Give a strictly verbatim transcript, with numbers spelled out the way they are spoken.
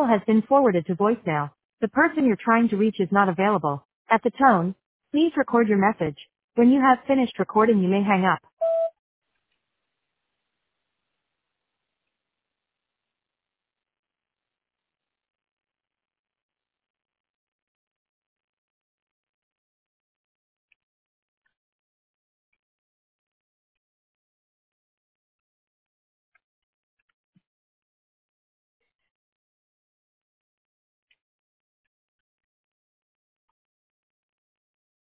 call has been forwarded to voicemail. The person you're trying to reach is not available. At the tone, please record your message. When you have finished recording, you may hang up.